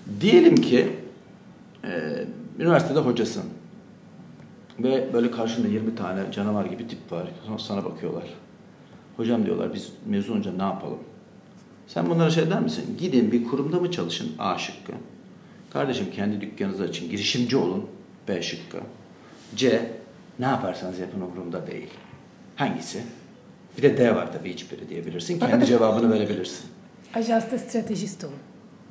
Diyelim ki üniversitede hocasın ve böyle karşında 20 tane canavar gibi tip var. Sonra sana bakıyorlar. Hocam diyorlar, biz mezun olunca ne yapalım? Sen bunlara şey der misin? Gidin bir kurumda mı çalışın? A şıkkı. Kardeşim kendi dükkanınızı açın. Girişimci olun. B şıkkı. C. Ne yaparsanız yapın umurumda değil. Hangisi? Bir de D var tabii, hiçbiri diyebilirsin. Kendi cevabını verebilirsin. Ajansta stratejist olun.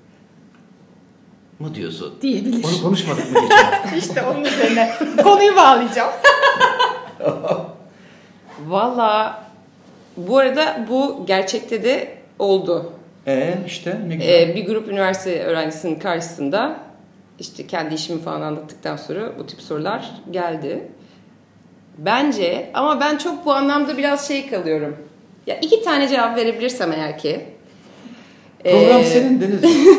Mu diyorsun? Diyebilir. Onu konuşmadık mı geçen? İşte onun üzerine konuyu bağlayacağım. Valla bu arada bu gerçekte de oldu. İşte ne güzel. Bir grup üniversite öğrencisinin karşısında işte kendi işimi falan anlattıktan sonra bu tip sorular geldi. Bence, ama ben çok bu anlamda biraz kalıyorum. Ya 2 tane cevap verebilirsem eğer ki. Program senin Deniz.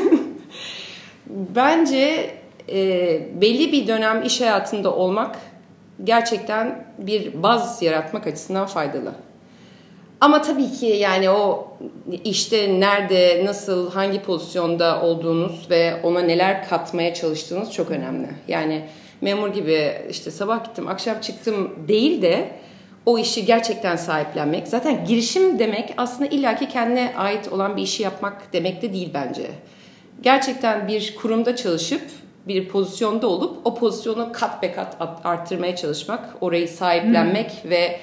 Bence belli bir dönem iş hayatında olmak gerçekten bir baz yaratmak açısından faydalı. Ama tabii ki yani o işte nerede, nasıl, hangi pozisyonda olduğunuz ve ona neler katmaya çalıştığınız çok önemli. Yani memur gibi işte sabah gittim, akşam çıktım değil de o işi gerçekten sahiplenmek. Zaten girişim demek aslında illaki kendine ait olan bir işi yapmak demek de değil bence. Gerçekten bir kurumda çalışıp bir pozisyonda olup o pozisyonu kat be kat arttırmaya çalışmak, orayı sahiplenmek ve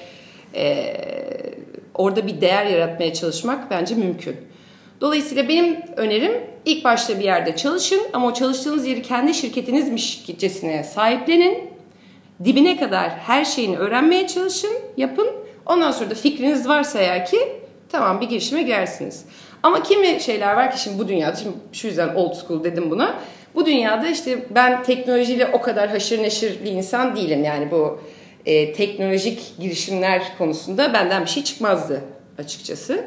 orada bir değer yaratmaya çalışmak bence mümkün. Dolayısıyla benim önerim ilk başta bir yerde çalışın ama o çalıştığınız yeri kendi şirketinizmişçesine sahiplenin. Dibine kadar her şeyini öğrenmeye çalışın, yapın. Ondan sonra da fikriniz varsa eğer ki tamam bir girişime girersiniz. Ama kimi şeyler var ki şimdi bu dünyada, şimdi şu yüzden old school dedim buna. Bu dünyada işte ben teknolojiyle o kadar haşır neşir bir insan değilim. Yani bu teknolojik girişimler konusunda benden bir şey çıkmazdı açıkçası.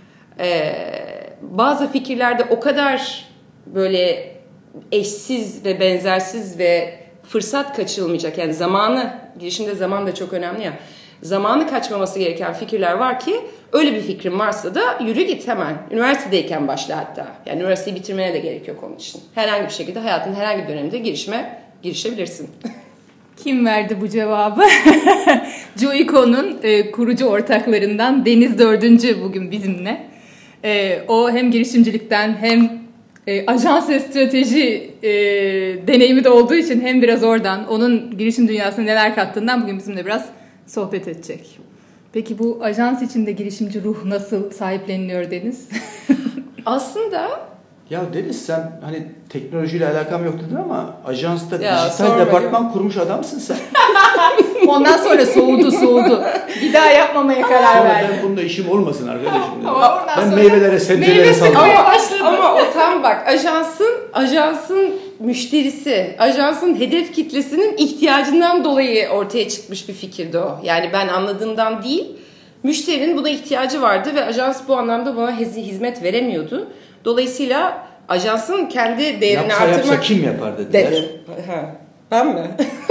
Bazı fikirlerde o kadar böyle eşsiz ve benzersiz ve fırsat kaçırılmayacak. Yani zamanı, girişimde zaman da çok önemli ya. Zamanı kaçmaması gereken fikirler var ki öyle bir fikrin varsa da yürü git hemen. Üniversitedeyken başla hatta. Yani üniversiteyi bitirmene de gerek yok onun için. Herhangi bir şekilde hayatın herhangi bir döneminde girişebilirsin. Kim verdi bu cevabı? Joico'nun kurucu ortaklarından Deniz Dördüncü bugün bizimle. O hem girişimcilikten hem ajans ve strateji deneyimi de olduğu için hem biraz oradan onun girişim dünyasına neler kattığından bugün bizimle biraz sohbet edecek. Peki bu ajans içinde girişimci ruh nasıl sahipleniliyor Deniz? Aslında Ya Deniz, sen hani teknolojiyle alakam yok dedin ama ajansta dijital departman kurmuş adamsın sen. Ondan sonra soğudu. Bir daha yapmamaya karar verdim. Ben bununla işim olmasın arkadaşım. Ben meyvelere, sebzelere salıyorum. Ama o tam bak ajansın müşterisi, ajansın hedef kitlesinin ihtiyacından dolayı ortaya çıkmış bir fikirdi o. Yani ben anladığımdan değil, müşterinin buna ihtiyacı vardı ve ajans bu anlamda bana hizmet veremiyordu. Dolayısıyla ajansın kendi değerini artırmak... Yapsa kim yapar dediler. Ben mi?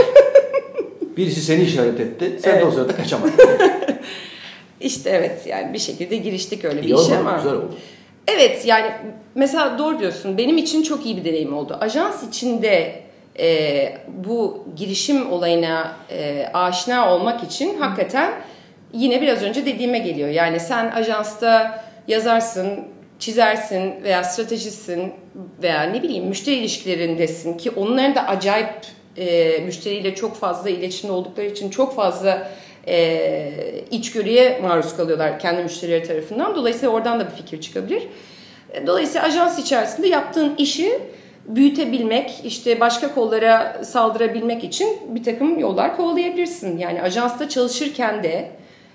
Birisi seni işaret etti. Sen de o sırada kaçamadın. İşte evet, yani bir şekilde giriştik öyle bir İyi işe oldu, ama. güzel oldu. Evet, yani mesela doğru diyorsun. Benim için çok iyi bir deneyim oldu. Ajans içinde bu girişim olayına aşina olmak için hakikaten yine biraz önce dediğime geliyor. Yani sen ajansta yazarsın, çizersin veya stratejistsin veya ne bileyim müşteri ilişkilerindesin ki onların da acayip müşteriyle çok fazla iletişimde oldukları için çok fazla içgörüye maruz kalıyorlar kendi müşterileri tarafından. Dolayısıyla oradan da bir fikir çıkabilir. Dolayısıyla ajans içerisinde yaptığın işi büyütebilmek, işte başka kollara saldırabilmek için bir takım yollar kovalayabilirsin. Yani ajansta çalışırken de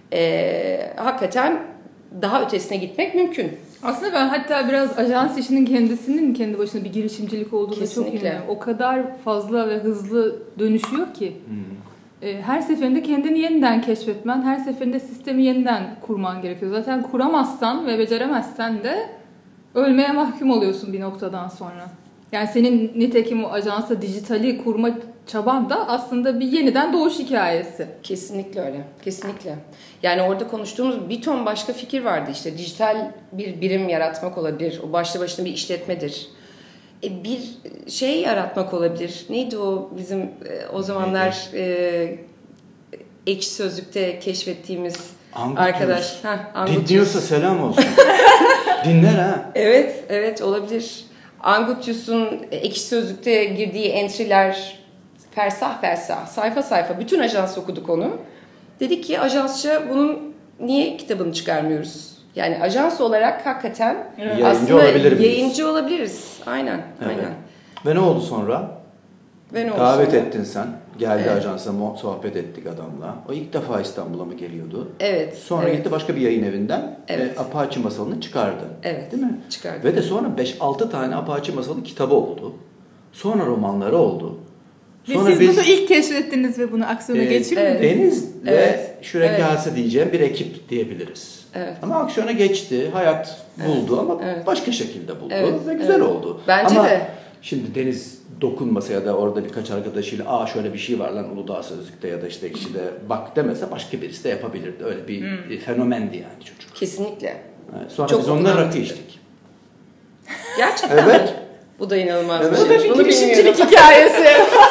hakikaten daha ötesine gitmek mümkün. Aslında ben hatta biraz ajans işinin kendisinin kendi başına bir girişimcilik olduğunu çok eminim. O kadar fazla ve hızlı dönüşüyor ki. Her seferinde kendini yeniden keşfetmen, her seferinde sistemi yeniden kurman gerekiyor. Zaten kuramazsan ve beceremezsen de ölmeye mahkum oluyorsun bir noktadan sonra. Yani senin nitekim o ajansa dijitali kurma çaban da aslında bir yeniden doğuş hikayesi. Kesinlikle öyle. Kesinlikle. Yani orada konuştuğumuz bir ton başka fikir vardı. İşte dijital bir birim yaratmak olabilir. O başlı başına bir işletmedir. bir şey yaratmak olabilir. Neydi o bizim o zamanlar Ekşi Sözlük'te keşfettiğimiz Angut arkadaş. Dinliyorsa selam olsun. Dinler ha. Evet olabilir. Angutius'un Ekşi Sözlük'te girdiği entry'ler fersah sayfa sayfa bütün ajans okuduk onu. Dedik ki ajansça bunun niye kitabını çıkarmıyoruz? Yani ajans olarak hakikaten aslında yayıncı olabiliriz. Aynen. Ve ne oldu sonra? Davet ettin sen. Geldi ajansa, sohbet ettik adamla. O ilk defa İstanbul'a mı geliyordu? Evet. Sonra gitti başka bir yayın evinden Apache Masalı'nı çıkardı. Evet. Değil mi? Çıkardı. Ve de sonra 5-6 tane Apache Masalı kitabı oldu. Sonra romanları oldu. Sonra ve siz bunu ilk keşfettiniz ve bunu aksiyona geçirmediniz. Deniz ve Şürekası diyeceğim bir ekip diyebiliriz. Evet. Ama aksiyona geçti. Hayat buldu ama başka şekilde buldu. Ve güzel oldu. Bence ama de. Şimdi Deniz dokunmasa ya da orada birkaç arkadaşıyla şöyle bir şey var lan Uludağ Sözlük'te ya da işte Ekşi'de bak demese başka birisi de yapabilirdi. Öyle bir fenomendi yani çocuk. Kesinlikle. Evet, sonra biz onunla rakı içtik. Gerçekten evet. mi? Bu da inanılmaz evet. bir şey. Bu da bir girişimcilik hikayesi.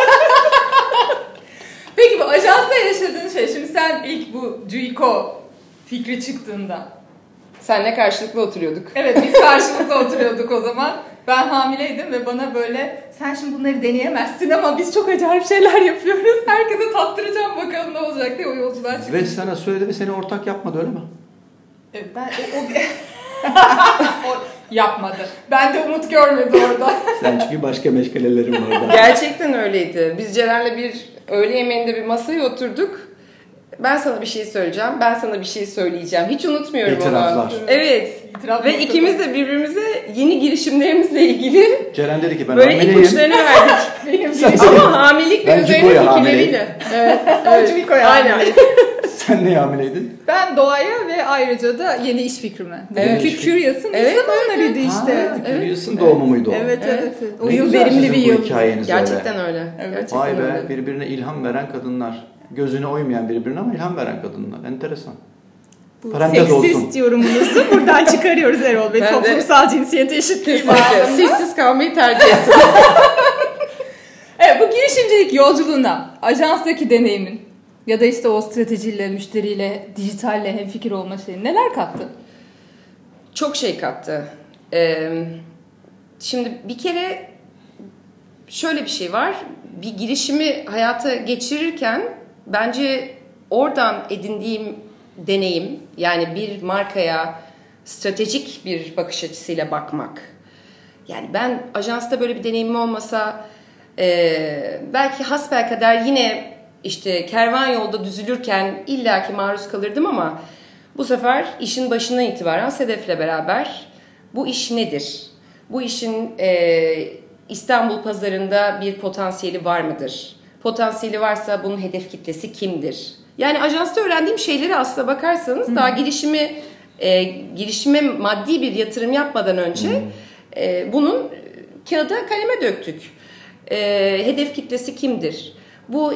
Peki bu ajansta yaşadığın şey, şimdi sen ilk bu Juiko fikri çıktığında. Seninle karşılıklı oturuyorduk. Evet, biz karşılıklı oturuyorduk o zaman. Ben hamileydim ve bana böyle sen şimdi bunları deneyemezsin ama biz çok acayip şeyler yapıyoruz. Herkese tattıracağım bakalım ne olacak diye o yolculuğa çıktım. Ve sana söyledi ve seni ortak yapmadı öyle mi? Evet, o yapmadı. Ben de umut görmedi orada. Sen çünkü başka meşgalelerin var orada. Gerçekten öyleydi. Biz Ceren'le bir öğle yemeğinde bir masaya oturduk. Ben sana bir şey söyleyeceğim. Ben sana bir şey söyleyeceğim. Hiç unutmuyorum onu. İtiraflar. Evet. Ve ikimiz de birbirimize yeni girişimlerimizle ilgili Ceren dedi ki ben böyle hamileyim. ipuçlarını verdik. Ama hamilelik ve üzerine fikirleriyle. Evet. Aynen. Sen ne hamileydin? Ben doğaya ve ayrıca da yeni iş fikrime. Çünkü Curious'ın ilk zamanlarıydı işte. Curious'ın doğumu muydu o? Evet. O Ne yıl güzel verimli sizin bir bu yıl. hikayeniz Gerçekten öyle. Gerçekten Vay be, öyle. birbirine ilham veren kadınlar. Gözüne uymayan birbirine ama ilham veren kadınlar. Enteresan. Bu Parantez seksist olsun. yorumunuzu buradan çıkarıyoruz Erol Bey. Toplumsal cinsiyet eşitliği bağlamında. Sessiz kalmayı tercih ettim. Evet, bu girişimcilik yolculuğuna ajanstaki deneyimin ya da işte o stratejiyle, müşteriyle, dijitalle hemfikir olma şeyi neler kattı? Çok şey kattı. Şimdi bir kere şöyle bir şey var. Bir girişimi hayata geçirirken bence oradan edindiğim deneyim, yani bir markaya stratejik bir bakış açısıyla bakmak. Yani ben ajansta böyle bir deneyimim olmasa belki hasbelkader yine işte kervan yolda düzülürken illaki maruz kalırdım ama bu sefer işin başından itibaren Sedef'le beraber bu iş nedir? Bu işin İstanbul pazarında bir potansiyeli var mıdır? Potansiyeli varsa bunun hedef kitlesi kimdir? Yani ajansta öğrendiğim şeyleri aslına bakarsanız daha girişime maddi bir yatırım yapmadan önce bunun kağıda kaleme döktük. Hedef kitlesi kimdir? Bu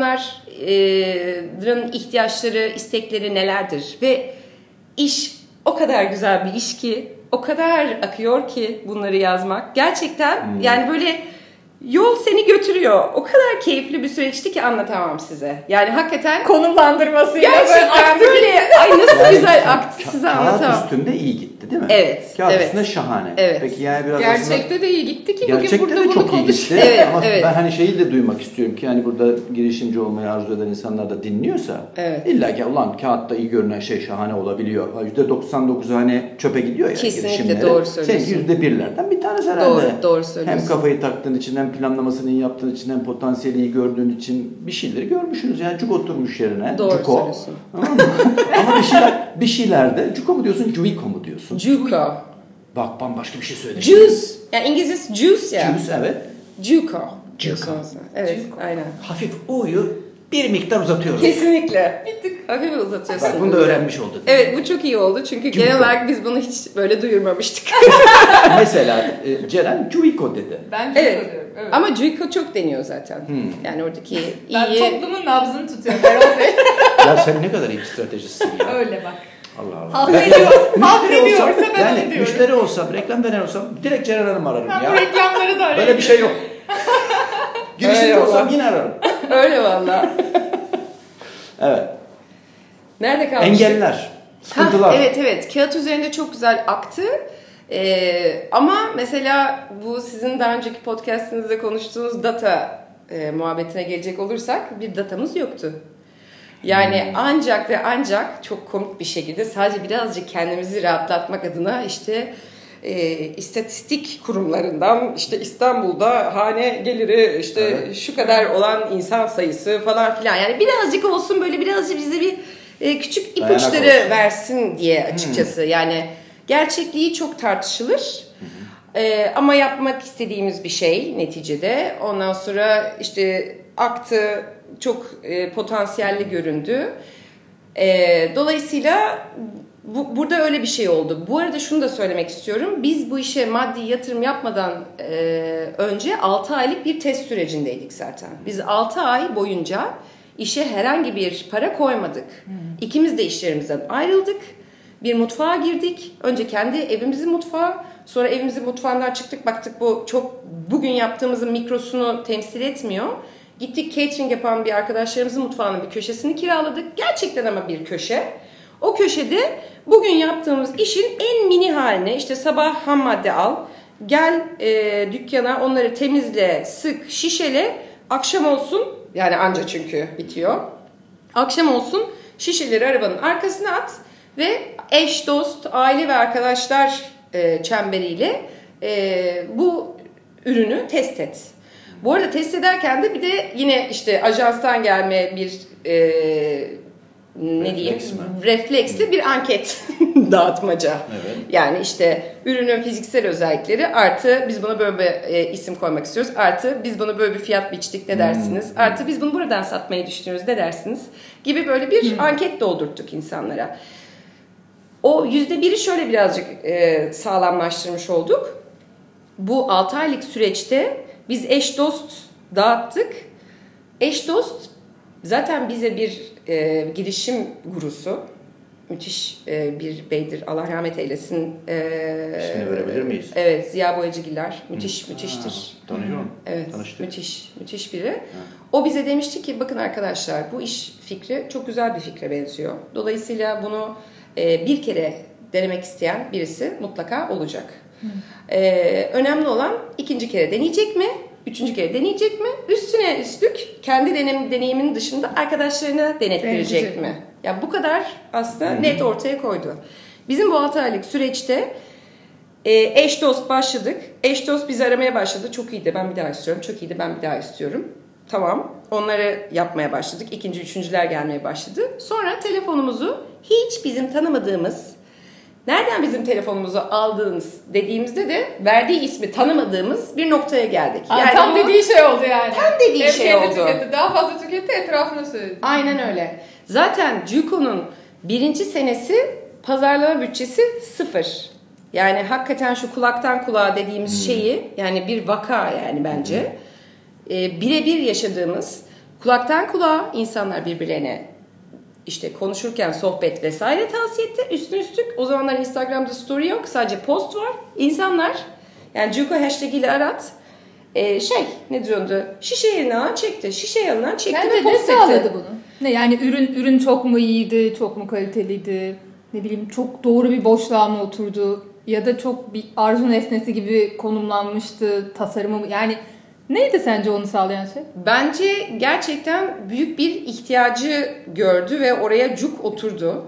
insanların ihtiyaçları, istekleri nelerdir? Ve iş o kadar güzel bir iş ki, o kadar akıyor ki bunları yazmak. Gerçekten yani böyle yol seni götürüyor. O kadar keyifli bir süreçti ki anlatamam size. Yani hakikaten konumlandırmasıyla gerçekten böyle ay nasıl yani güzel aktı size anlatamam. Kağıt üstünde iyi gitti değil mi? Evet. Kağıt üstünde şahane. Evet. Peki yani biraz gerçekte de iyi gitti ki bugün burada de bunu çok iyi gitti. Evet, ama evet. ben hani şeyi de duymak istiyorum ki yani burada girişimci olmayı arzu eden insanlar da dinliyorsa illa ki ulan kağıtta iyi görünen şey şahane olabiliyor. %99 hani çöpe gidiyor ya kesinlikle girişimlere. Doğru söylüyorsun. Sen %1'lerden bir tanesi herhalde. Doğru söylüyorsun. Hem kafayı taktığın için hem planlamasını iyi yaptığın için hem potansiyeli iyi gördüğün için bir şeyleri görmüşsünüz. Yani cuk oturmuş yerine. Doğru Cuko. söylüyorsun. Ama bir şeylerde Cuko mu diyorsun, Juiko mu diyorsun? Juco. Bak bambaşka bir şey söyledim. Juice. Yani İngilizcesi juice ya. Juice evet. Juco. Juco. Evet, Juco. aynen. Hafif U'yu bir miktar uzatıyoruz. Kesinlikle. Bittik. Hafif uzatıyorsun. Bak bunu da öğrenmiş olduk. Evet bu çok iyi oldu çünkü genel olarak biz bunu hiç böyle duyurmamıştık. Mesela Ceren Juiko dedi. Ben evet. diyorum. Evet. Ama Juiko çok deniyor zaten. Yani oradaki ben iyi... toplumun nabzını tutuyorum Erol Bey. Ya sen ne kadar iyi bir stratejistsin ya. Öyle bak. Allah Allah. Halk ne diyorsa ben yani onu diyorum. Müşteri olsam, reklam veren olsam direkt Ceren Hanım'ı ararım ya. Bu reklamları da ararım. Böyle bir şey yok. Girişimci olsam yine ararım. Öyle valla. Evet. Nerede kalmıştık? Engeller, sıkıntılar. Evet. Kağıt üzerinde çok güzel aktı. Ama mesela bu sizin daha önceki podcastinizde konuştuğunuz data muhabbetine gelecek olursak bir datamız yoktu. Yani ancak ve ancak çok komik bir şekilde sadece birazcık kendimizi rahatlatmak adına işte istatistik kurumlarından işte İstanbul'da hane geliri işte şu kadar olan insan sayısı falan filan. Yani birazcık olsun böyle birazcık bize bir küçük ipuçları versin diye açıkçası. Yani gerçekliği çok tartışılır. Ama yapmak istediğimiz bir şey neticede. Ondan sonra işte aktı, çok potansiyelli göründü. Dolayısıyla burada öyle bir şey oldu. Bu arada şunu da söylemek istiyorum. Biz bu işe maddi yatırım yapmadan önce 6 aylık bir test sürecindeydik zaten. Biz 6 ay boyunca işe herhangi bir para koymadık. İkimiz de işlerimizden ayrıldık. Bir mutfağa girdik. Önce kendi evimizin mutfağı. Sonra evimizin mutfağından çıktık. Baktık bu çok bugün yaptığımızın mikrosunu temsil etmiyor. Gittik catering yapan bir arkadaşlarımızın mutfağının bir köşesini kiraladık. Gerçekten ama bir köşe. O köşede bugün yaptığımız işin en mini haline işte sabah ham madde al. Gel dükkana onları temizle, sık, şişele. Akşam olsun yani anca çünkü bitiyor. Akşam olsun şişeleri arabanın arkasına at. Ve eş, dost, aile ve arkadaşlar çemberiyle bu ürünü test et. Bu arada test ederken de bir de yine işte ajanstan gelme bir refleksli bir anket dağıtmaca. Evet. Yani işte ürünün fiziksel özellikleri artı biz buna böyle bir isim koymak istiyoruz. Artı biz buna böyle bir fiyat biçtik ne dersiniz? Artı biz bunu buradan satmayı düşünüyoruz ne dersiniz? Gibi böyle bir anket doldurttuk insanlara. O %1'i şöyle birazcık sağlamlaştırmış olduk. Bu 6 aylık süreçte biz eş dost dağıttık. Eş dost zaten bize bir girişim gurusu. Müthiş bir beydir. Allah rahmet eylesin. İsmini verebilir miyiz? Evet. Ziya Boyacıgiller. Müthiştir. Tanıyorum. Evet. Tanıştık. Müthiş biri. O bize demişti ki bakın arkadaşlar bu iş fikri çok güzel bir fikre benziyor. Dolayısıyla bunu bir kere denemek isteyen birisi mutlaka olacak. Önemli olan ikinci kere deneyecek mi? Üçüncü kere deneyecek mi? Üstüne üstlük kendi deneyiminin dışında arkadaşlarına denettirecek mi? Ya bu kadar aslında net ortaya koydu. Bizim bu 6 aylık süreçte eş dost başladık. Eş dost bizi aramaya başladı. Çok iyiydi ben bir daha istiyorum. Çok iyiydi ben bir daha istiyorum. Tamam. Onları yapmaya başladık. İkinci, üçüncüler gelmeye başladı. Sonra telefonumuzu hiç bizim tanımadığımız, nereden bizim telefonumuzu aldığınız dediğimizde de verdiği ismi tanımadığımız bir noktaya geldik. Yani tam dediği şey oldu yani. Tam dediği şey oldu. Tüketti, daha fazla tüketti etrafına söyledi. Aynen öyle. Zaten Juko'nun 1. senesi pazarlama bütçesi 0. Yani hakikaten şu kulaktan kulağa dediğimiz şeyi yani bir vaka yani bence birebir yaşadığımız kulaktan kulağa insanlar birbirlerine işte konuşurken sohbet vesaire tavsiye etti. Üstüne üstlük o zamanlar Instagram'da story yok. Sadece post var. İnsanlar yani Juko hashtag ile arat ne diyordu? Şişe yerine alan çekti. Şişe yanından çekti Sence ve post etti. ne sağladı bunu? Ne yani ürün çok mu iyiydi? Çok mu kaliteliydi? Ne bileyim çok doğru bir boşluğa mı oturdu? Ya da çok bir arzu nesnesi gibi konumlanmıştı tasarımı yani neydi sence onu sağlayan şey? Bence gerçekten büyük bir ihtiyacı gördü ve oraya Juk oturdu.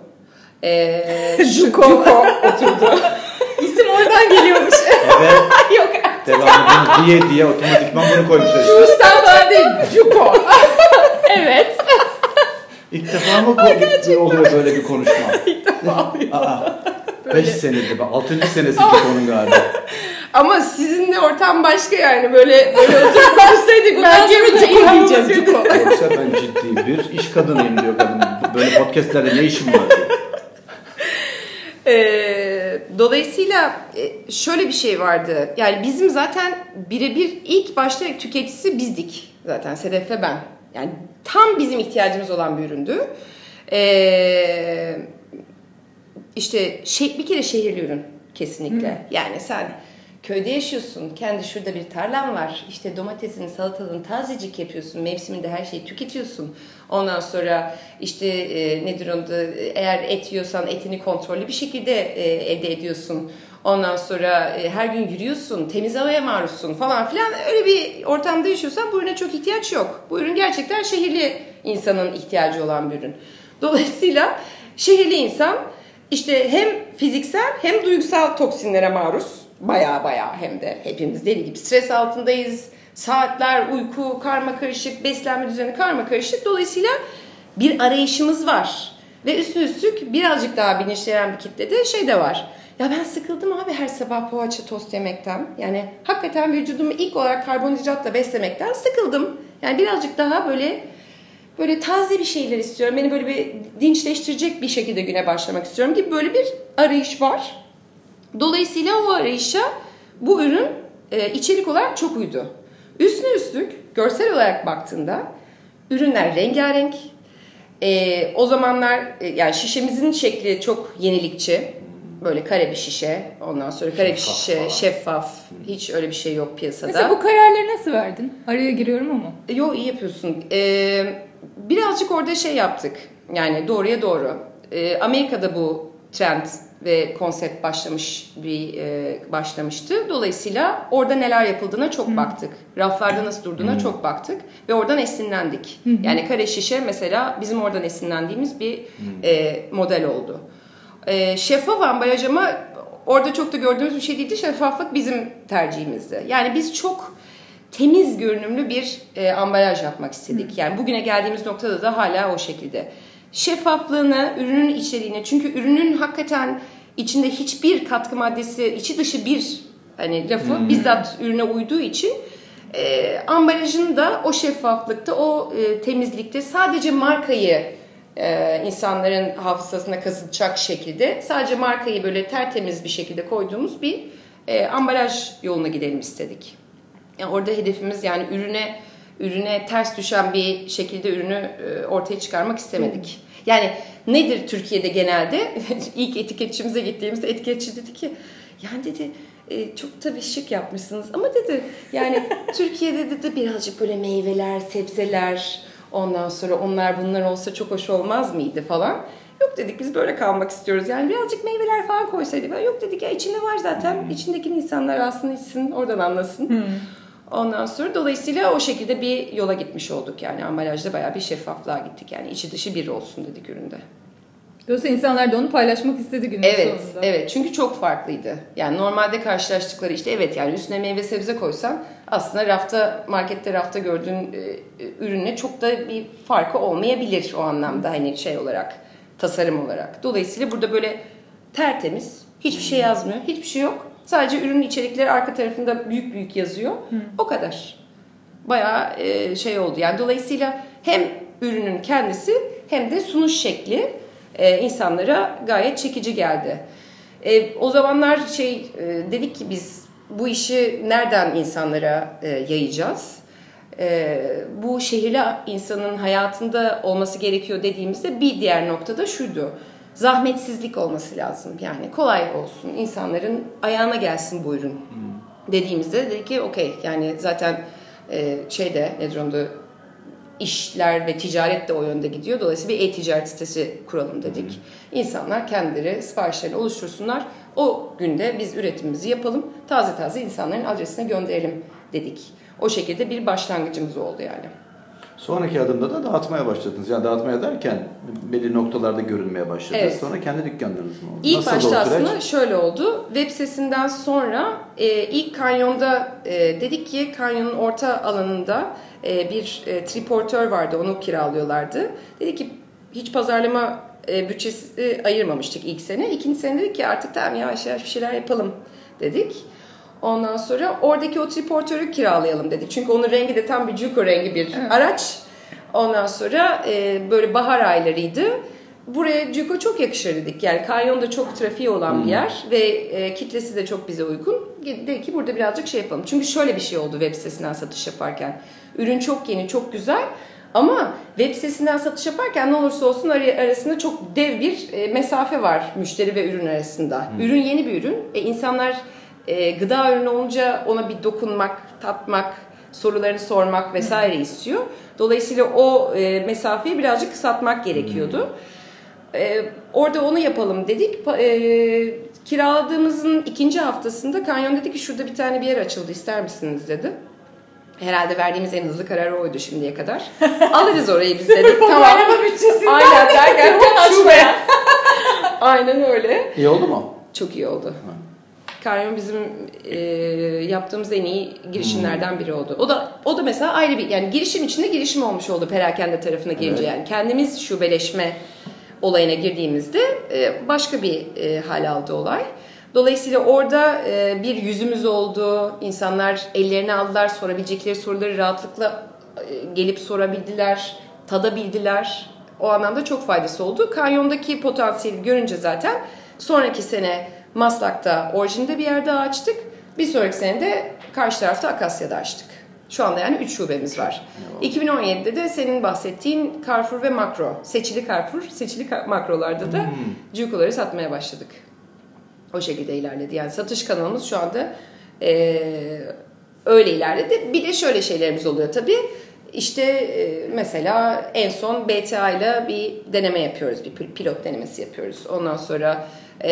Juko oturdu. İsim oradan geliyormuş. Evet. Yok. Devamlı diye otomatikman bunu koymuşlar. Jus'tan falan değil. Juko. Evet. İlk defa mı oluyor böyle bir konuşma? İlk defa oluyor. 5 senedir. 6. senesi Juko'nun galiba. Ama sizinle ortam başka yani böyle oturup konuşsaydık belki Juko diyeceğiz Juko. Yoksa ben ciddi bir iş kadınıyım diyor kadın. Böyle podcastlerde ne işim var diyor. Dolayısıyla şöyle bir şey vardı. Yani bizim zaten birebir ilk başta tüketicisi bizdik zaten Sedef ve ben. Yani tam bizim ihtiyacımız olan bir üründü. işte bir kere şehirli ürün kesinlikle. Yani sen köyde yaşıyorsun. Kendi şurada bir tarlan var. İşte domatesini, salatalığını tazecik yapıyorsun. Mevsiminde her şeyi tüketiyorsun. Ondan sonra işte nedir onu da, eğer et yiyorsan etini kontrollü bir şekilde elde ediyorsun. Ondan sonra her gün yürüyorsun. Temiz havaya maruzsun falan filan. Öyle bir ortamda yaşıyorsan bu ürüne çok ihtiyaç yok. Bu ürün gerçekten şehirli insanın ihtiyacı olan bir ürün. Dolayısıyla şehirli insan işte hem fiziksel hem duygusal toksinlere maruz. Baya hem de hepimiz deli gibi stres altındayız. Saatler, uyku, karmakarışık, beslenme düzeni karmakarışık. Dolayısıyla bir arayışımız var. Ve üstüne üstlük birazcık daha bilinçlenen bir kitlede şey de var. Ya ben sıkıldım abi her sabah poğaça tost yemekten. Yani hakikaten vücudumu ilk olarak karbonhidratla beslemekten sıkıldım. Yani birazcık daha böyle taze bir şeyler istiyorum. Beni böyle bir dinçleştirecek bir şekilde güne başlamak istiyorum gibi böyle bir arayış var. Dolayısıyla o arayışa bu ürün içerik olarak çok uydu. Üstüne üstlük görsel olarak baktığında ürünler rengarenk. O zamanlar yani şişemizin şekli çok yenilikçi. Böyle kare bir şişe, ondan sonra kare bir şişe, falan. Şeffaf. Hiç öyle bir şey yok piyasada. Mesela bu kararları nasıl verdin? Araya giriyorum ama. Yo iyi yapıyorsun. Birazcık orada şey yaptık. Yani doğruya doğru. Amerika'da bu trend ve konsept başlamıştı. Dolayısıyla orada neler yapıldığına çok baktık. Raflarda nasıl durduğuna çok baktık. Ve oradan esinlendik. Yani kare şişe mesela bizim oradan esinlendiğimiz bir model oldu. Şeffaf ambalaj ama orada çok da gördüğümüz bir şey değildi. Şeffaflık bizim tercihimizdi. Yani biz çok temiz görünümlü bir ambalaj yapmak istedik. Yani bugüne geldiğimiz noktada da hala o şekilde. Şeffaflığını, ürünün içeriğini, çünkü ürünün hakikaten içinde hiçbir katkı maddesi, içi dışı bir hani lafı bizzat ürüne uyduğu için ambalajın da o şeffaflıkta, o temizlikte sadece markayı insanların hafızasına kazınacak şekilde sadece markayı böyle tertemiz bir şekilde koyduğumuz bir ambalaj yoluna gidelim istedik. Yani orada hedefimiz yani ürüne ters düşen bir şekilde ürünü ortaya çıkarmak istemedik. Yani nedir Türkiye'de genelde? İlk etiketçimize gittiğimizde etiketçi dedi ki yani dedi çok tabii şık yapmışsınız ama dedi yani Türkiye'de dedi birazcık böyle meyveler, sebzeler, ondan sonra bunlar olsa çok hoş olmaz mıydı falan. Yok dedik biz böyle kalmak istiyoruz. Yani birazcık meyveler falan koysaydık. Yok dedik ya içinde var zaten. İçindeki insanlar aslında içsin, oradan anlasın. Ondan sonra dolayısıyla o şekilde bir yola gitmiş olduk. Yani ambalajda bayağı bir şeffaflığa gittik. Yani içi dışı bir olsun dedik üründe. Dolayısıyla insanlar da onu paylaşmak istedi günün sonunda. Evet çünkü çok farklıydı. Yani normalde karşılaştıkları işte evet yani üstüne meyve sebze koysan aslında markette rafta gördüğün ürünle çok da bir farkı olmayabilir o anlamda hani şey olarak, tasarım olarak. Dolayısıyla burada böyle tertemiz, hiçbir şey yazmıyor, hiçbir şey yok. Sadece ürünün içerikleri arka tarafında büyük büyük yazıyor. O kadar. Bayağı şey oldu. Yani dolayısıyla hem ürünün kendisi hem de sunuş şekli insanlara gayet çekici geldi. O zamanlar dedik ki biz bu işi nereden insanlara yayacağız? Bu şehirli insanın hayatında olması gerekiyor dediğimizde bir diğer noktada şuydu. Zahmetsizlik olması lazım. Yani kolay olsun. İnsanların ayağına gelsin bu ürün. Dediğimizde dedik ki okey. Yani zaten nedir onda işler ve ticaret de o yönde gidiyor. Dolayısıyla bir e-ticaret sitesi kuralım dedik. İnsanlar kendileri siparişlerini oluştursunlar. O günde biz üretimimizi yapalım. Taze taze insanların adresine gönderelim dedik. O şekilde bir başlangıcımız oldu yani. Sonraki adımda da dağıtmaya başladınız. Yani dağıtmaya derken belli noktalarda görünmeye başladı. Evet. Sonra kendi dükkanlarınız mı oldu? İlk başta aslında şöyle oldu. Web sitesinden sonra ilk Kanyon'da dedik ki Kanyon'un orta alanında bir triportör vardı. Onu kiralıyorlardı. Dedik ki hiç pazarlama bütçesi ayırmamıştık ilk sene. İkinci sene dedik ki artık tamam yavaş yavaş bir şeyler yapalım dedik. Ondan sonra oradaki o triportörü kiralayalım dedik. Çünkü onun rengi de tam bir Juco rengi bir araç. Ondan sonra böyle bahar aylarıydı. Buraya Juco çok yakışır dedik. Yani Kanyon'da çok trafiği olan bir yer ve kitlesi de çok bize uygun. Dedik ki burada birazcık şey yapalım. Çünkü şöyle bir şey oldu web sitesinden satış yaparken. Ürün çok yeni, çok güzel Ama web sitesinden satış yaparken ne olursa olsun arasında çok dev bir mesafe var müşteri ve ürün arasında. Ürün yeni bir ürün. İnsanlar gıda ürünü olunca ona bir dokunmak, tatmak, sorularını sormak vesaire istiyor. Dolayısıyla o mesafeyi birazcık kısaltmak gerekiyordu. Orada onu yapalım dedik. Kiraladığımızın 2. haftasında Kanyon dedi ki şurada bir tane bir yer açıldı, ister misiniz dedi. Herhalde verdiğimiz en hızlı karar oydu şimdiye kadar. Alırız orayı biz dedik. Tamam. Aynen derken şube. Aynen öyle. İyi oldu mu? Çok iyi oldu. Kanyon bizim yaptığımız en iyi girişimlerden biri oldu. O da mesela ayrı bir, yani girişim içinde girişim olmuş oldu perakende tarafına gelince. Evet. Yani kendimiz şubeleşme olayına girdiğimizde başka bir hal aldı olay. Dolayısıyla orada bir yüzümüz oldu. İnsanlar ellerine aldılar, sorabilecekleri soruları rahatlıkla gelip sorabildiler, tadabildiler. O anlamda çok faydası oldu. Kanyondaki potansiyeli görünce zaten sonraki sene Maslak'ta orijinde bir yerde açtık. Bir sonraki sene de karşı tarafta Akasya'da açtık. Şu anda yani 3 şubemiz var. 2017'de de senin bahsettiğin Carrefour ve Makro. Seçili Carrefour, seçili Makro'larda da Cuyko'ları satmaya başladık. O şekilde ilerledi. Yani satış kanalımız şu anda öyle ilerledi. Bir de şöyle şeylerimiz oluyor tabii. İşte mesela en son BTA ile bir deneme yapıyoruz. Bir pilot denemesi yapıyoruz. Ondan sonra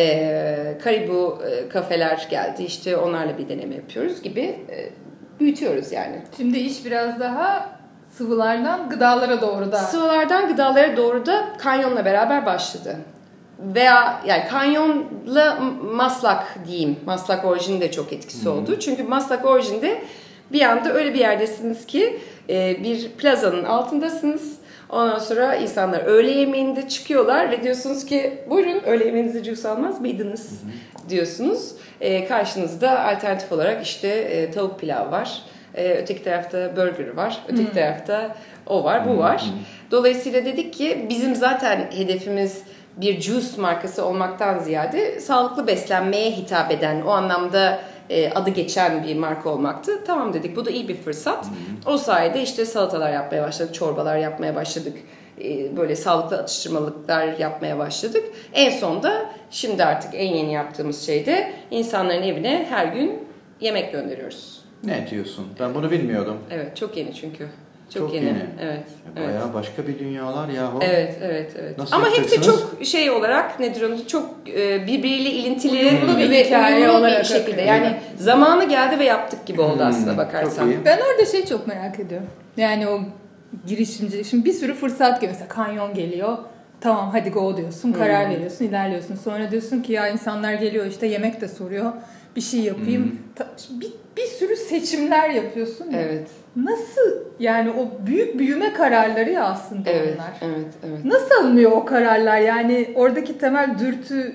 Karibu kafeler geldi. İşte onlarla bir deneme yapıyoruz gibi büyütüyoruz yani. Şimdi iş biraz daha sıvılardan gıdalara doğru da. Sıvılardan gıdalara doğru da Kanyon'la beraber başladı. Veya yani Kanyon'la Maslak diyeyim. Maslak orijinin de çok etkisi oldu. Çünkü Maslak orijinde bir anda öyle bir yerdesiniz ki bir plazanın altındasınız. Ondan sonra insanlar öğle yemeğinde çıkıyorlar ve diyorsunuz ki buyurun öğle yemeğinizi cüz almaz mıydınız diyorsunuz. Karşınızda alternatif olarak işte tavuk pilav var. Öteki tarafta burger var. Öteki tarafta o var, bu var. Dolayısıyla dedik ki bizim zaten hedefimiz bir juice markası olmaktan ziyade sağlıklı beslenmeye hitap eden, o anlamda adı geçen bir marka olmaktı. Tamam dedik, bu da iyi bir fırsat. O sayede işte salatalar yapmaya başladık, çorbalar yapmaya başladık. Böyle sağlıklı atıştırmalıklar yapmaya başladık. En son da şimdi artık en yeni yaptığımız şey de insanların evine her gün yemek gönderiyoruz. Ne diyorsun? Ben bunu bilmiyordum. Evet, çok yeni çünkü. Çok yeni. Evet. Bayağı başka bir dünyalar yahu. Evet. Nasıl ama hepsi çok şey olarak nedir onu çok birbiriyle ilintili bir hikaye olarak bir şekilde. Yani zamanı geldi ve yaptık gibi oldu aslında bakarsan. Ben orada çok merak ediyorum. Yani o girişimcilik. Şimdi bir sürü fırsat geliyor. Mesela Kanyon geliyor. Tamam hadi go diyorsun. Karar veriyorsun, ilerliyorsun. Sonra diyorsun ki ya insanlar geliyor işte yemek de soruyor. Bir şey yapayım. Bir sürü seçimler yapıyorsun. Evet. Nasıl yani o büyük büyüme kararları ya aslında onlar. Evet. Nasıl alınıyor o kararlar? Yani oradaki temel dürtü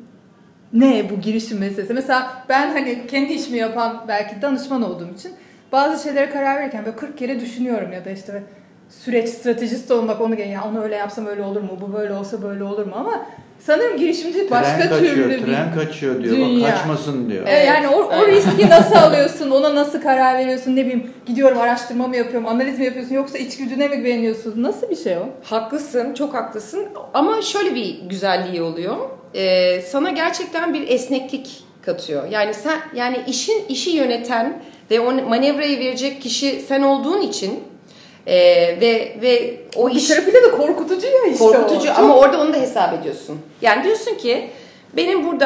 ne bu girişim meselesi? Mesela ben hani kendi işimi yapan belki danışman olduğum için bazı şeylere karar verirken böyle 40 kere düşünüyorum ya da işte süreç stratejist olmak onu öyle yapsam öyle olur mu? Bu böyle olsa böyle olur mu? Ama sanırım girişimcilik başka türlü bir tren kaçıyor diyor. Dünya. Bak kaçmasın diyor. Yani o riski nasıl alıyorsun? Ona nasıl karar veriyorsun? Ne bileyim gidiyorum araştırma mı yapıyorum? Analiz mi yapıyorsun? Yoksa içgüdüne mi güveniyorsun? Nasıl bir şey o? Haklısın. Çok haklısın. Ama şöyle bir güzelliği oluyor. Sana gerçekten bir esneklik katıyor. Yani sen işi yöneten ve o manevrayı verecek kişi sen olduğun için ve o iş tarafıyla da korkutucu ya işte. Korkutucu ama orada onu da hesap ediyorsun. Yani diyorsun ki benim buradan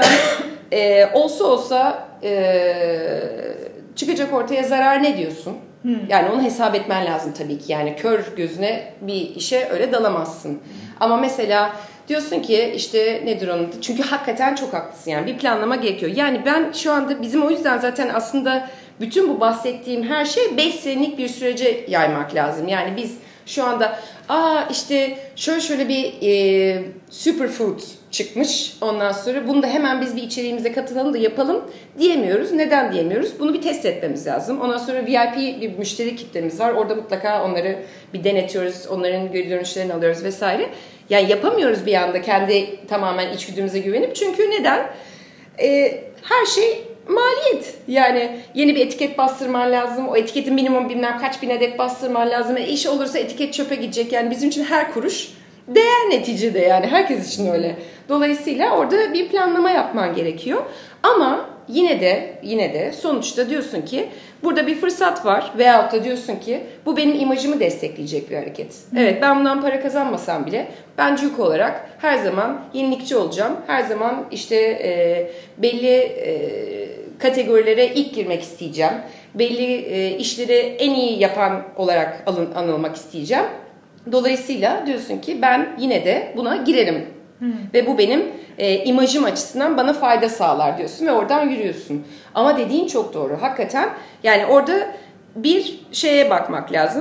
olsa çıkacak ortaya zarar ne diyorsun? Yani onu hesap etmen lazım tabii ki. Yani kör gözüne bir işe öyle dalamazsın. Ama mesela diyorsun ki işte nedir onun? Çünkü hakikaten çok haklısın yani bir planlama gerekiyor. Yani ben şu anda bizim o yüzden zaten aslında bütün bu bahsettiğim her şey 5 senelik bir sürece yaymak lazım. Yani biz şu anda işte şöyle bir superfood çıkmış. Ondan sonra bunu da hemen biz bir içeriğimize katılalım da yapalım diyemiyoruz. Neden diyemiyoruz? Bunu bir test etmemiz lazım. Ondan sonra VIP bir müşteri kitlemiz var. Orada mutlaka onları bir denetiyoruz. Onların geri dönüşlerini alıyoruz vesaire. Yani yapamıyoruz bir anda kendi tamamen içgüdümüze güvenip. Çünkü neden? Her şey maliyet. Yani yeni bir etiket bastırman lazım. O etiketin minimum bilmem kaç bin adet bastırman lazım. İş olursa etiket çöpe gidecek. Yani bizim için her kuruş değer neticede, yani herkes için öyle. Dolayısıyla orada bir planlama yapman gerekiyor. Ama yine de sonuçta diyorsun ki burada bir fırsat var veyahut da diyorsun ki bu benim imajımı destekleyecek bir hareket. Evet, ben bundan para kazanmasam bile ben CÜK olarak her zaman yenilikçi olacağım. Her zaman işte belli kategorilere ilk girmek isteyeceğim. Belli işleri en iyi yapan olarak anılmak isteyeceğim. Dolayısıyla diyorsun ki ben yine de buna girerim. Ve bu benim imajım açısından bana fayda sağlar diyorsun ve oradan yürüyorsun. Ama dediğin çok doğru. Hakikaten yani orada bir şeye bakmak lazım.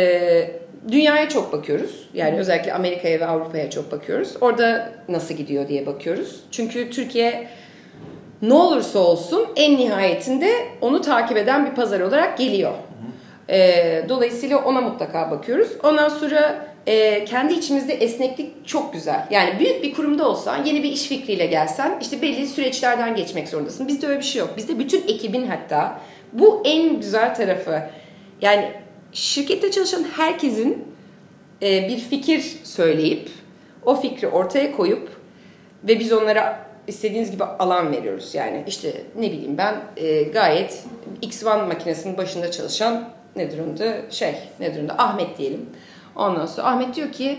Dünyaya çok bakıyoruz. Yani özellikle Amerika'ya ve Avrupa'ya çok bakıyoruz. Orada nasıl gidiyor diye bakıyoruz. Çünkü Türkiye ne olursa olsun en nihayetinde onu takip eden bir pazar olarak geliyor. Dolayısıyla ona mutlaka bakıyoruz. Ondan sonra kendi içimizde esneklik çok güzel. Yani büyük bir kurumda olsan, yeni bir iş fikriyle gelsen işte belli süreçlerden geçmek zorundasın. Bizde öyle bir şey yok. Bizde bütün ekibin, hatta bu en güzel tarafı. Yani şirkette çalışan herkesin bir fikir söyleyip o fikri ortaya koyup ve biz onlara istediğiniz gibi alan veriyoruz. Yani işte ne bileyim ben gayet X1 makinesinin başında çalışan nedir onun da Ahmet diyelim. Ondan sonra Ahmet diyor ki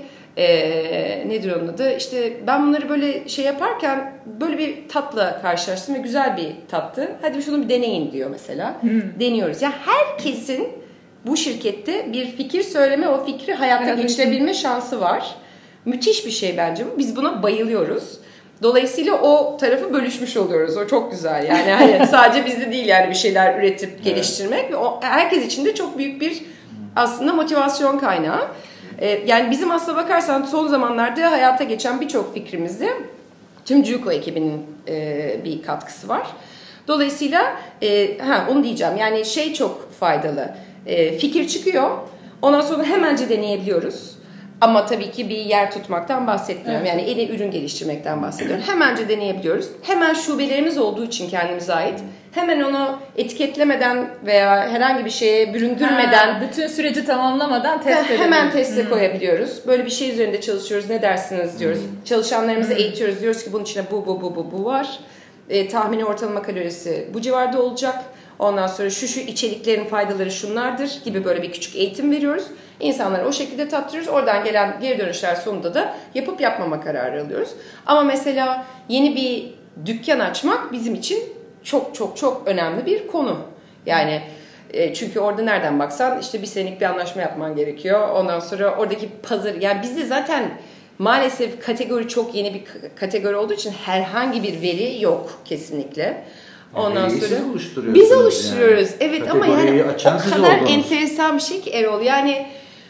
nedir onun adı? İşte ben bunları böyle şey yaparken böyle bir tatla karşılaştım ve güzel bir tattı. Hadi şunu bir deneyin diyor mesela. Deniyoruz. Yani herkesin bu şirkette bir fikir söyleme, o fikri hayata geçirebilme şansı var. Müthiş bir şey bence bu. Biz buna bayılıyoruz. Dolayısıyla o tarafı bölüşmüş oluyoruz. O çok güzel. Yani hani sadece bizde değil yani bir şeyler üretip geliştirmek. Ve o herkes için de çok büyük bir aslında motivasyon kaynağı. Yani bizim aslına bakarsan son zamanlarda hayata geçen birçok fikrimizde tüm CÜKO ekibinin bir katkısı var. Dolayısıyla onu diyeceğim. Yani şey çok faydalı. Fikir çıkıyor. Ondan sonra hemenci deneyebiliyoruz. Ama tabii ki bir yer tutmaktan bahsetmiyorum. Evet. Yani yeni ürün geliştirmekten bahsediyorum. Hemenci deneyebiliyoruz. Hemen şubelerimiz olduğu için kendimize ait. Hemen onu etiketlemeden veya herhangi bir şeye büründürmeden... bütün süreci tamamlamadan test edebiliyoruz. Hemen teste koyabiliyoruz. Böyle bir şey üzerinde çalışıyoruz. Ne dersiniz diyoruz. Çalışanlarımızı eğitiyoruz. Diyoruz ki bunun içinde bu var. Tahmini ortalama kalorisi bu civarda olacak. Ondan sonra şu içeriklerin faydaları şunlardır gibi böyle bir küçük eğitim veriyoruz. İnsanları o şekilde tattırıyoruz. Oradan gelen geri dönüşler sonunda da yapıp yapmama kararı alıyoruz. Ama mesela yeni bir dükkan açmak bizim için çok çok çok önemli bir konu. Yani çünkü orada nereden baksan işte bir senelik bir anlaşma yapman gerekiyor. Ondan sonra oradaki pazar, yani bizde zaten maalesef kategori çok yeni bir kategori olduğu için herhangi bir veri yok kesinlikle. Ondan sonra biz oluşturuyoruz. Yani. Evet ama yani o kadar enteresan bir şey ki Erol. Yani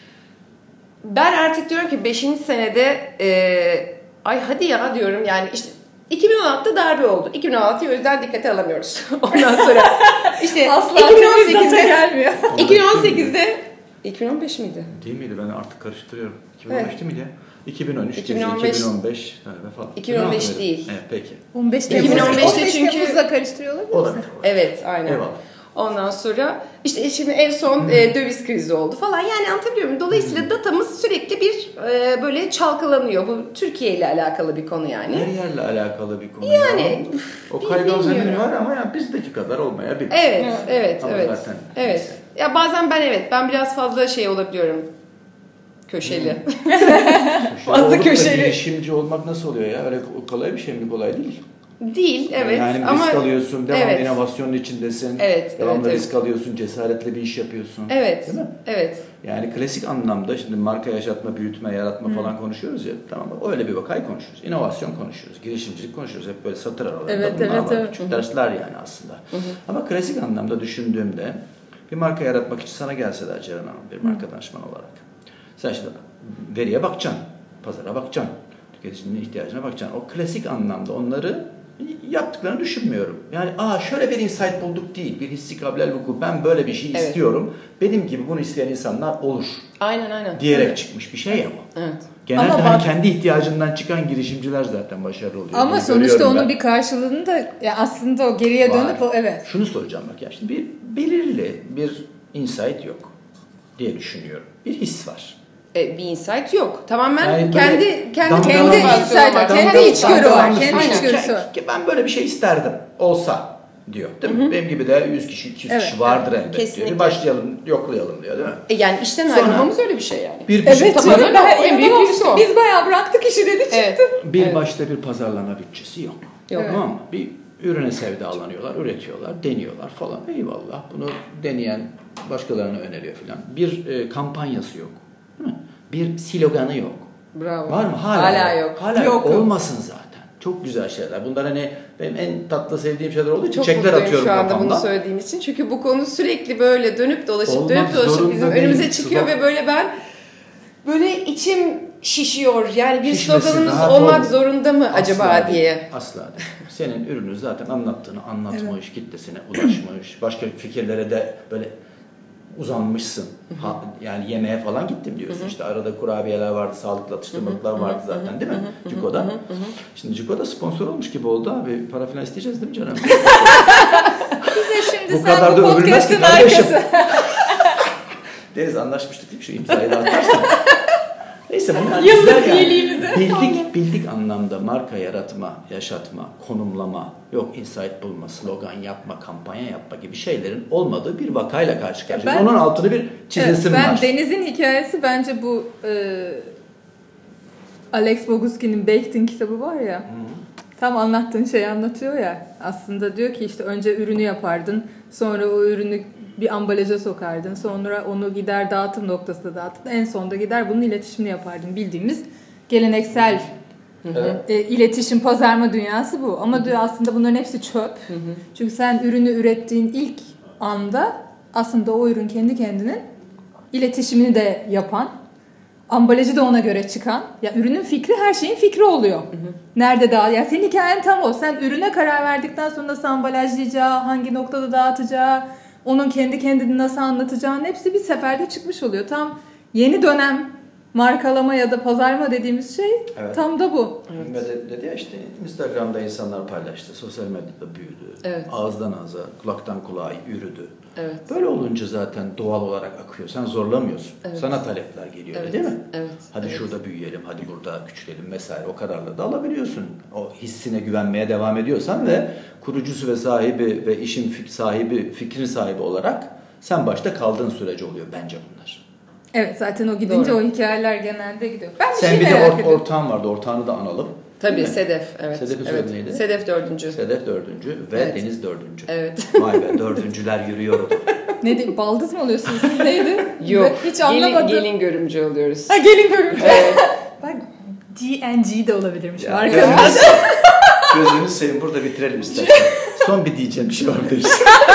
ben artık diyorum ki 5. senede ay hadi ya diyorum yani işte 2016'da darbe oldu. 2016'yı o yüzden dikkate alamıyoruz. Ondan sonra işte asla 2018'de gelmiyor. 2018'de 2015 miydi? Değil miydi? Ben artık karıştırıyorum. 2015 değil miydi? 2013, 2015 falan. 2015 değil. Evet, peki. 2015'te çünkü Temmuz'la karıştırıyorlar mı? Olabilir. Evet, aynen. Eyvallah. Ondan sonra işte şimdi en son döviz krizi oldu falan. Yani anlatabiliyor muyum? Dolayısıyla datamız sürekli bir böyle çalkalanıyor. Bu Türkiye ile alakalı bir konu yani. Her yerle alakalı bir konu. Yani o kaygan zemin var ama yani bizdeki kadar olmayabilir. Evet. Zaten evet. Ya bazen ben biraz fazla şey olabiliyorum. Köşeli. Fazla köşeli. Girişimci olmak nasıl oluyor ya? Öyle kolay bir şey mi? Kolay değil. Değil, evet. Yani ama risk alıyorsun, devamlı inovasyonun içindesin. Devamlı risk alıyorsun, cesaretle bir iş yapıyorsun. Evet. Değil mi? Evet. Yani klasik anlamda şimdi marka yaşatma, büyütme, yaratma falan konuşuyoruz ya. Tamam mı? Öyle bir vakayı konuşuyoruz. İnovasyon konuşuyoruz, girişimcilik konuşuyoruz. Hep böyle satır aralarında. Evet. Küçük dersler yani aslında. Ama klasik anlamda düşündüğümde bir marka yaratmak için sana gelseler Ceren Hanım, bir marka danışman olarak. Sen şimdi veriye bakacaksın, pazara bakacaksın, tüketicinin ihtiyacına bakacaksın. O klasik anlamda onları yaptıklarını düşünmüyorum. Yani şöyle bir insight bulduk değil, bir hissi kabilel vuku, ben böyle bir şey istiyorum, benim gibi bunu isteyen insanlar olur. Aynen. Diyerek çıkmış bir şey ama. Evet. Genelde hani kendi ihtiyacından çıkan girişimciler zaten başarılı oluyor. Ama sonuçta onun bir karşılığını da aslında o geriye dönüp evet. Şunu soracağım bak ya, şimdi bir belirli bir insight yok diye düşünüyorum. Bir his var. Bir insight yok. Tamamen yani kendi insight var. Kendi içgörü var. Kendi içgörüsü var. Ben böyle bir şey isterdim olsa diyor değil mi? Benim gibi de 100 kişi 200 kişi vardır elbette diyor. Bir başlayalım yoklayalım diyor değil mi? Yani işten ayrılmamız öyle bir şey yani. Evet en büyük o. Biz bayağı bıraktık işi dedi çıktı. Bir başta bir pazarlama bütçesi yok. Yok. Tamam mı? Bir ürüne sevdalanıyorlar, üretiyorlar, deniyorlar falan. Eyvallah. Bunu deneyen başkalarına öneriyor falan. Bir kampanyası yok. Değil mi? Bir sloganı yok. Bravo. Var mı? Hala yok. Hala yok. Olmasın zaten. Çok güzel şeyler. Bunlar hani benim en tatlı sevdiğim şeyler olduğu için çekler atıyorum kafamda. Çok mutluyum şu anda bunu söylediğin için. Çünkü bu konu sürekli böyle dönüp dolaşıp bizim önümüze çıkıyor ve böyle ben böyle içim şişiyor. Yani bir sloganımız olmak zorunda mı acaba diye. Asla değil. Senin ürünü zaten anlattığını anlatmış, kitlesine ulaşmış. Başka fikirlere de böyle uzanmışsın. Yani yemeğe falan gittim diyorsun. İşte arada kurabiyeler vardı, sağlıklı atıştırmalıklar vardı zaten değil mi? Ciko'da. Şimdi Ciko'da sponsor olmuş gibi oldu abi. Para falan isteyeceğiz değil mi canım? Bize şimdi bu kadar da övülmez ki kardeşim. Deniz anlaşmıştık değil mi? Şu imzayı da atarsan. Neyse bunlar güzel yani. Bildik anlamda marka yaratma, yaşatma, konumlama, yok insight bulma, slogan yapma, kampanya yapma gibi şeylerin olmadığı bir vakayla karşı karşıyayız. Onun altını bir çizesim var. Deniz'in hikayesi bence bu Alex Bogusky'nin Baked In kitabı var ya. Tam anlattığın şeyi anlatıyor ya. Aslında diyor ki işte önce ürünü yapardın, sonra o ürünü bir ambalaja sokardın. Sonra onu gider dağıtım noktasına dağıtın. En sonunda gider bunun iletişimini yapardın. Bildiğimiz geleneksel iletişim, pazarlama dünyası bu. Ama diyor aslında bunların hepsi çöp. Çünkü sen ürünü ürettiğin ilk anda aslında o ürün kendi kendinin iletişimini de yapan, ambalajı da ona göre çıkan. Ya ürünün fikri her şeyin fikri oluyor. Nerede dağıt? Ya senin hikayen tam o. Sen ürüne karar verdikten sonra nasıl ambalajlayacağı, hangi noktada dağıtacağı, onun kendi kendini nasıl anlatacağının hepsi bir seferde çıkmış oluyor. Tam yeni dönem markalama ya da pazarlama dediğimiz şey tam da bu. Ve dedi ya işte Instagram'da insanlar paylaştı, sosyal medyada büyüdü, ağızdan ağza, kulaktan kulağa yürüdü. Böyle olunca zaten doğal olarak akıyor. Sen zorlamıyorsun. Sana talepler geliyor öyle değil mi? Hadi şurada büyüyelim, hadi burada küçülelim vesaire. O kararları da alabiliyorsun. O hissine güvenmeye devam ediyorsan ve kurucusu ve sahibi ve işin sahibi, fikrin sahibi olarak sen başta kaldığın sürece oluyor bence bunlar. Evet zaten o gidince o hikayeler genelde gidiyor. Sen bir de ortağın vardı. Ortağını da analım. Tabii Sedef. Evet. Sedef'in soyadı neydi? Sedef 4. Sedef 4. ve Deniz 4. Evet. Vay be 4'üncüler yürüyordu. Ne diyeyim? Baldız mı oluyorsunuz? Siz neydi? Yok. Hiç anlamadım. Gelin görümcü oluyoruz. Ha gelin görümcü. Evet. Bak GNG de olabilirmiş. Gözünü seveyim burada bitirelim istersen. Son bir diyeceğim bir şey vardır.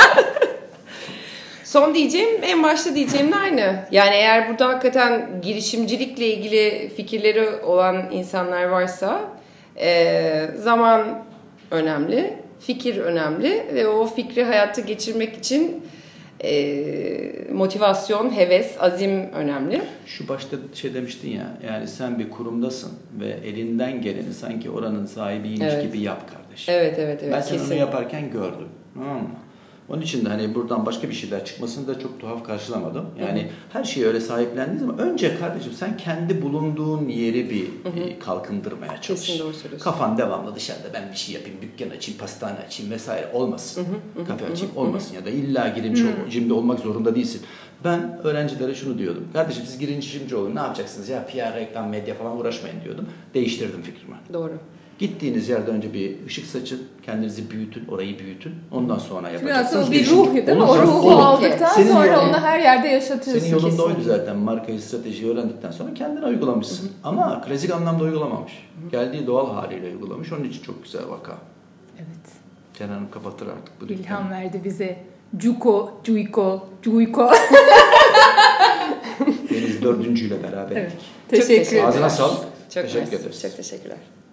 Son diyeceğim, en başta diyeceğim de aynı. Yani eğer burada hakikaten girişimcilikle ilgili fikirleri olan insanlar varsa zaman önemli, fikir önemli ve o fikri hayata geçirmek için motivasyon, heves, azim önemli. Şu başta şey demiştin ya, yani sen bir kurumdasın ve elinden geleni sanki oranın sahibiymiş gibi yap kardeşim. Evet. Ben sen onu yaparken gördüm. Tamam mı? Onun için de hani buradan başka bir şeyler çıkmasını da çok tuhaf karşılamadım. Yani her şeyi öyle sahiplendiğin zaman önce kardeşim sen kendi bulunduğun yeri bir kalkındırmaya çalış. Kesin doğru söylüyorsun. Kafan devamlı dışarıda ben bir şey yapayım, dükkan açayım, pastane açayım vesaire olmasın. Kafe açayım olmasın ya da illa girişimci olmak zorunda değilsin. Ben öğrencilere şunu diyordum. Kardeşim siz girişimci olun ne yapacaksınız ya PR, reklam, medya falan uğraşmayın diyordum. Değiştirdim fikrimi. Doğru. Gittiğiniz yerde önce bir ışık saçın, kendinizi büyütün, orayı büyütün. Ondan sonra yapacaksınız. Aslında bir ruh değil mi? O ruhu aldıktan sonra onu her yerde yaşatıyorsun. Senin yolunda oydu zaten. Markayı, stratejiyi öğrendikten sonra kendine uygulamışsın. Ama klasik anlamda uygulamamış. Geldiği doğal haliyle uygulamış. Onun için çok güzel vaka. Evet. Kenan Hanım kapatır artık bu dükkanı. İlham verdi bize. Cuyko. Deniz 4. ile beraberdik. Evet. Teşekkür ederim. Ağzına sağlık. Çok teşekkür ederiz. Çok teşekkürler.